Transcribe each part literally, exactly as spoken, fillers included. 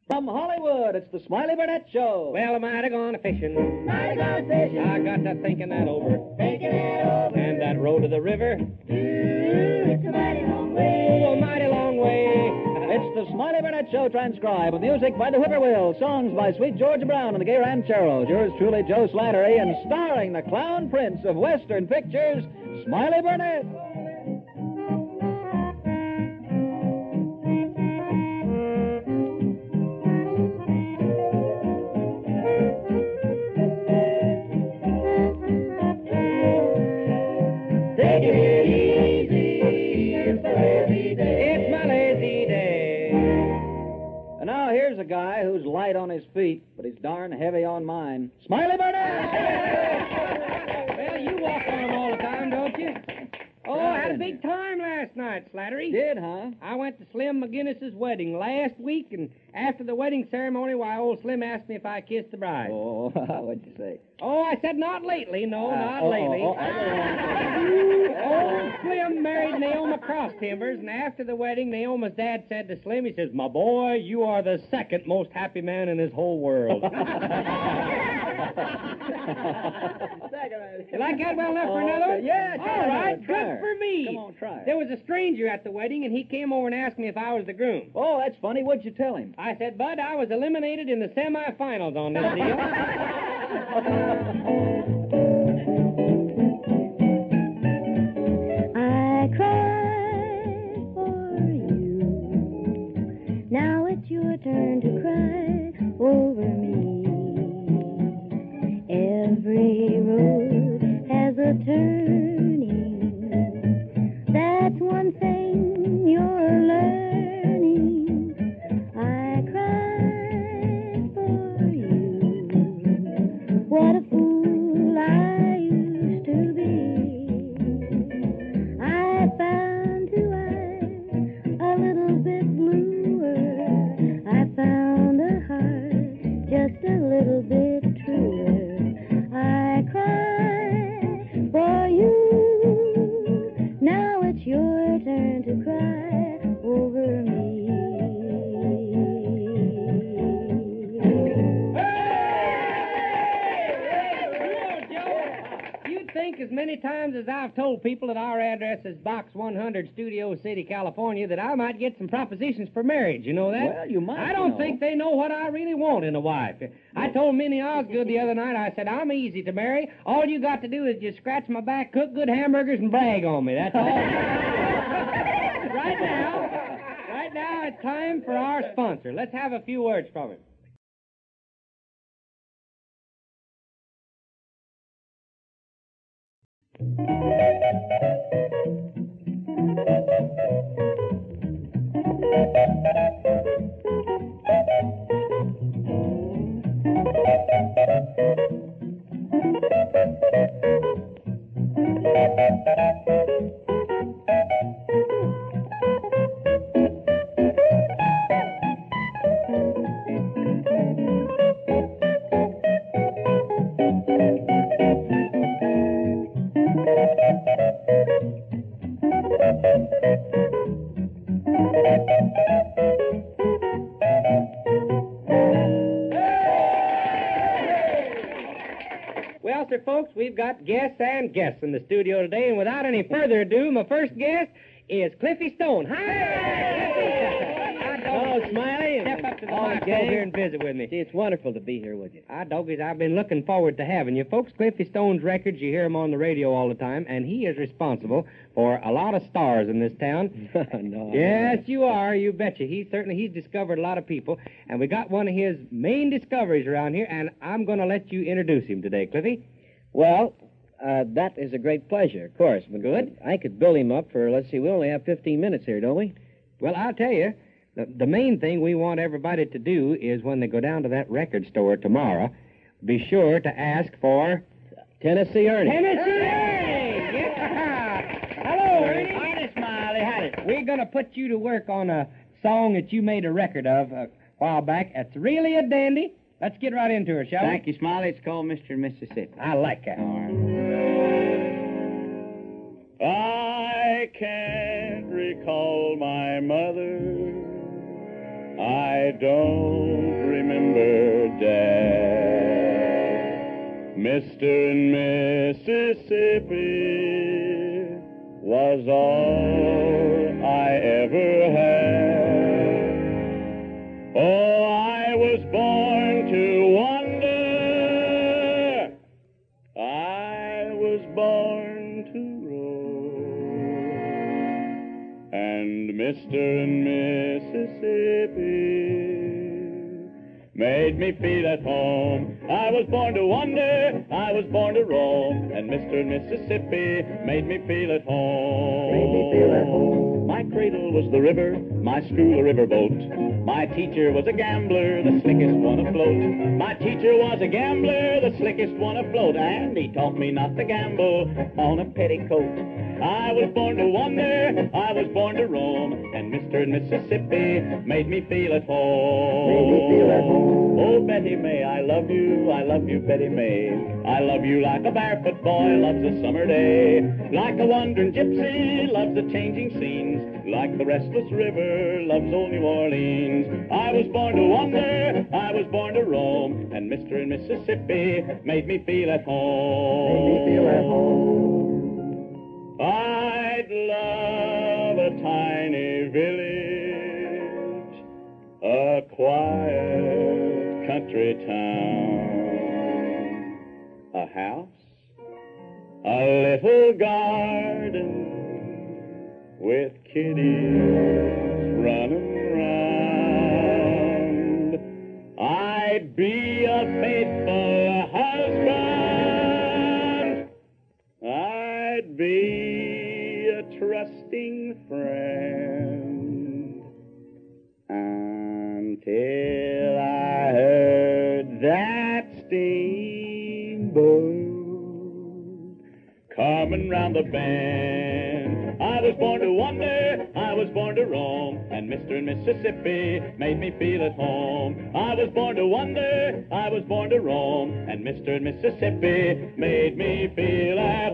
From Hollywood, it's the Smiley Burnett Show. Well, I might have gone a fishing. Might have gone fishing. I got to thinking that over. Thinking that over. And that road to the river. Ooh, it's a mighty long way. Oh, a mighty long way. It's the Smiley Burnett Show transcribed with music by the Whippoorwills, songs by Sweet Georgia Brown and the Gay Rancheros. Yours truly, Joe Slattery, and starring the Clown Prince of Western Pictures, Smiley Burnett. Take it easy, it's a lazy day. It's my lazy day. And now here's a guy who's light on his feet, but he's darn heavy on mine. Smiley Burnett! Well, you walk on them all the time, don't you? Oh, I had a big time last night, Slattery. Did, huh? I went to Slim McGinnis's wedding last week, and after the wedding ceremony, why, old Slim asked me if I kissed the bride. Oh, what'd you say? Oh, I said not lately. No, Uh, not oh, lately. oh, oh, Old Slim married Naoma Cross Timbers, and after the wedding, Naoma's dad said to Slim, he says, "My boy, you are the second most happy man in this whole world." You like that well enough for Oh, another one? yeah, try All right, another. Try good her. for me. Come on, try her. There was a stranger at the wedding, and he came over and asked me if I was the groom. Oh, that's funny. What'd you tell him? I said, Bud, I was eliminated in the semifinals on this deal. I cried for you. Now it's your turn to cry over me. Every road has a turning. That's one thing you're learning. I cried for you. What a fool I used to be. I found two eyes a little bit bluer. I found a heart just a little bit truer. I cried for you. Now it's your turn to cry over me. You'd think as many times as I've told people that our address is Box one hundred, Studio City, California, that I might get some propositions for marriage. You know that? Well, you might, I you don't know. think they know what I really want in a wife. I told Minnie Osgood the other night, I said, I'm easy to marry. All you got to do is just scratch my back, cook good hamburgers, and brag on me. That's all. Right now, right now, it's time for our sponsor. Let's have a few words from him. Well, sir, folks, we've got guests and guests in the studio today, and without any further ado, my first guest is Cliffy Stone. Hi! Hello, Smiley. Step up to the All mic okay? over here and visit with me. See, it's wonderful to be here with you. Ah, doggies, I've been looking forward to having you. Folks, Cliffy Stone's records, you hear him on the radio all the time, and he is responsible for a lot of stars in this town. no. Yes, you are. You betcha. He certainly, he's discovered a lot of people, and we got one of his main discoveries around here, and I'm going to let you introduce him today, Cliffy. Well, uh, that is a great pleasure, of course. But Good. I could build him up for, let's see, we only have fifteen minutes here, don't we? Well, I'll tell you, the, the main thing we want everybody to do is when they go down to that record store tomorrow, be sure to ask for Tennessee Ernie. Tennessee Ernie! Yeah! Hello, Ernie. Howdy, Smiley. Howdy. We're going to put you to work on a song that you made a record of a while back. It's really a dandy. Let's get right into her, shall Thank you, Smiley. It's called Mister Mississippi. we? I like that. I can't recall my mother. I don't Mister and Mississippi was all I ever had. Oh, I was born to wonder. I was born to roam. And Mister and Mississippi made me feel at home. I was born to wonder, I was born to roam, and Mister Mississippi made me feel at home. Made me feel at home. My cradle was the river, my school a riverboat. My teacher was a gambler, the slickest one afloat. My teacher was a gambler, the slickest one afloat, and he taught me not to gamble on a petticoat. I was born to wonder, I was born to roam, and Mister Mississippi made me feel at home. Made me feel at home. Oh, Betty May, I love you, I love you, Betty May. I love you like a barefoot boy loves a summer day. Like a wandering gypsy loves the changing scenes. Like the restless river loves old New Orleans. I was born to wonder, I was born to roam, and Mister and Mississippi made me feel at home. Made me feel at home. I'd love a tiny village, a quiet country town, a house, a little garden with kitties running round. I'd be a faithful husband. I'd be a trusting friend until I heard that steamboat coming round the bend. I was born to wonder, I was born to roam, and Mister and Mississippi made me feel at home. I was born to wonder, I was born to roam, and Mister and Mississippi made me feel at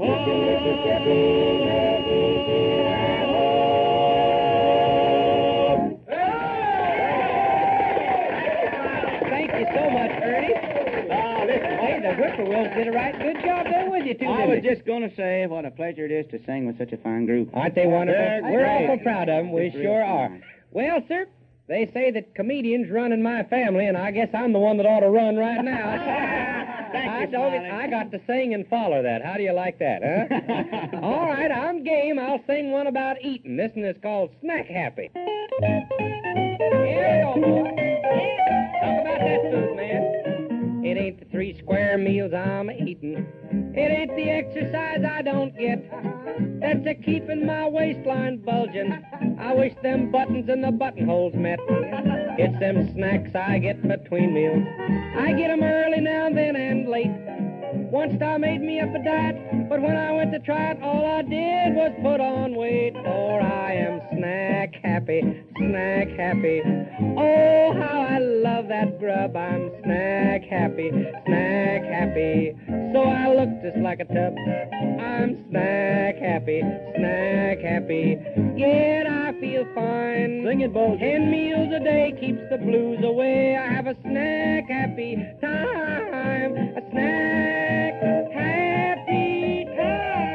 home. Thank you so much, Ernie. Now, listen, Hey, the Whippoorwills did a right good job there with you, too, I didn't was they? just going to say what a pleasure it is to sing with such a fine group. Aren't they wonderful? They're We're great. awful proud of them. We It's real sure are. fine. Well, sir, they say that comedians run in my family, and I guess I'm the one that ought to run right now. Thank I you, told you, Smiley. I got to sing and follow that. How do you like that, huh? All right, I'm game. I'll sing one about eating. This one is called Snack Happy. Here we go, boy. Talk about that food, man. It ain't the three square meals I'm eating. It ain't the exercise I don't get. That's a keeping my waistline bulging. I wish them buttons and the buttonholes met. It's them snacks I get between meals. I get 'em early now and then and late. Once I made me up a diet, but when I went to try it, all I did was put on weight. For I am snack happy, snack happy. Oh, how I love that grub. I'm snack happy, snack happy. So I look just like a tub. I'm snack happy, snack happy. Yet I feel fine. Sing it, Bulgy. Ten meals a day keeps the blues away. I have a snack happy time. A snack happy time.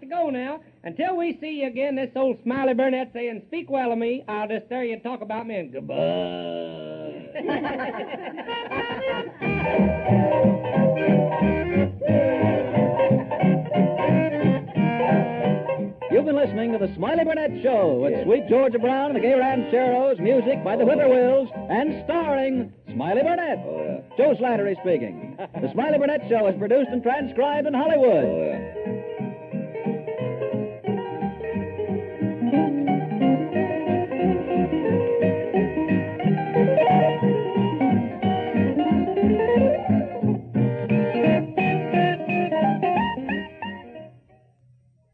to go now. Until we see you again, this old Smiley Burnett saying, speak well of me. I'll just stare you and talk about me and goodbye. You've been listening to the Smiley Burnett Show with Sweet Georgia Brown and the Gay Rancheros, music by the Whippoorwills, and starring Smiley Burnett. Oh, yeah. Joe Slattery speaking. The Smiley Burnett Show is produced and transcribed in Hollywood. Oh, yeah.